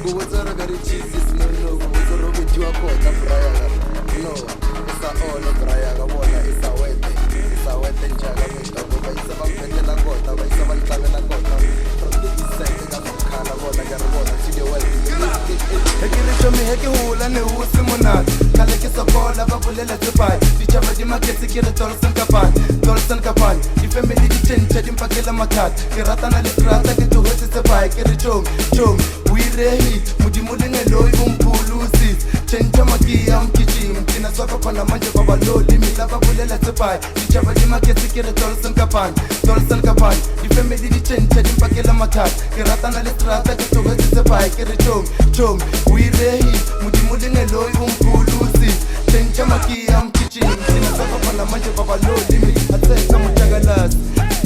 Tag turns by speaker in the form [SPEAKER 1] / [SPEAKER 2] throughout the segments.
[SPEAKER 1] kubutsara ka di-cheeses nono kubutsara go diwa kota brayaka no isa ono brayaka bona isa wete njaka mitoko ba isa ba mphetela kota ba isa ba ntlabela kota from the east side ka mokhala bona ka re bona to the world ke re tšhomi he ke hula ne o se monate kale ke sokola ba bolela tsepai ditšhaba di maketse ke re tolson kapane difamily di tšhentšha di mpakela mathata ke ratana le strata ke tlogetse tsepai ke re tšhomi o irehi modimo lengeloi o mphulusis tšhentšha makia mkitšhim tina swakapana manje babaloli mila ba bolela tsepai ditšhaba di maketse ke re tolson kapane difamily di tšhentšha di mpakela mathata ke ratana le strata ke tlogetse tsepai ke re tšhomi o irehi modimo lengeloi o mphulusis tšhentšha makia mkitšhim tina swakapana manje babaloli mila atseka mojagalasi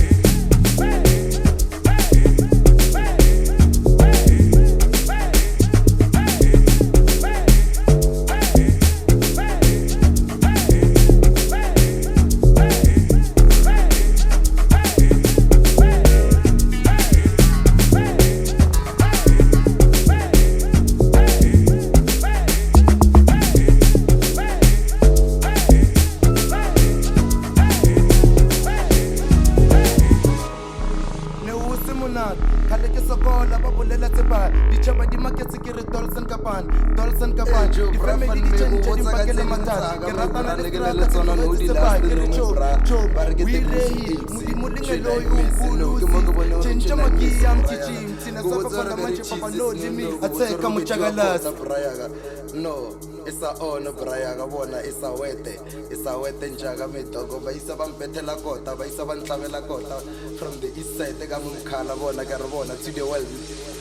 [SPEAKER 1] kale ke sokola ba bolela tsepai ditšhaba di maketse ke re tolson kapane difamily di tšhentšha di mpakele mathata ke ratana le strata ke re tšhomi o irehi modimo lengeloi o mpulusi tšhentšha makia mkitšhim tsina sakopana manje babaloli mi atseka mojagalasi no isa ono brayaka bona isa wete njaka mitoko ba isa ba mphetela kota ba isa ba ntlabela kota from the east side ka mokhala bona ka re bona to the world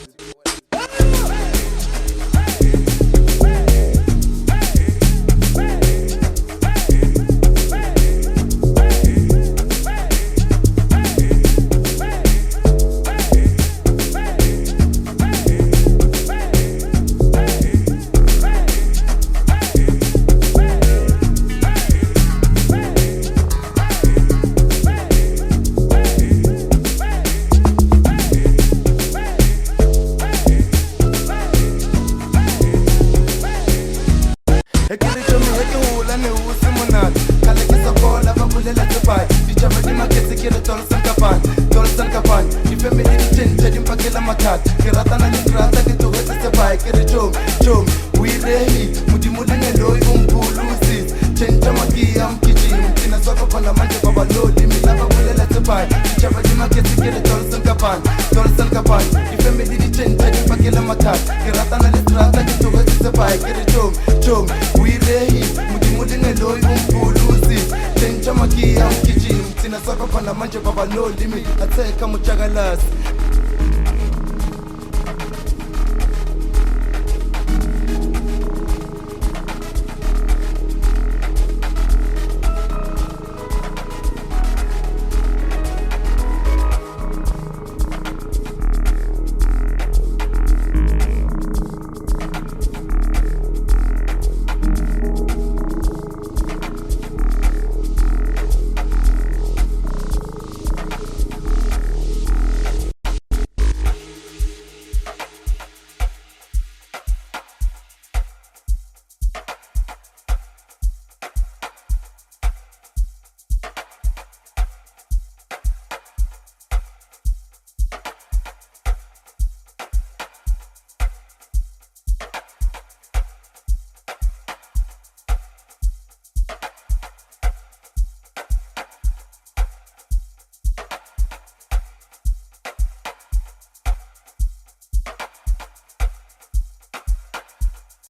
[SPEAKER 1] kale ke sokola ba bolela tsepai ditšhaba di maketse ke re tolson kapane difamily di tšhentšha di mpakela mathata ke ratana le strata ke tlogetse tsepai ke re tšhomi o irehi modimo lengeloi o mphulusis tšhentšha makia mkitšhim tina swakapana manje babaloli mila ba bolela tsepai ditšhaba di maketse ke re tolson kapane difamily di tšhentšha di mpakela mathata ke ratana le strata ke tlogetse tsepai ke re tšhomi o irehi modimo lengeloi o mphulusis tšhentšha makia mkitšhim tsina swakapana manje babaloli mi atseka mojagalasi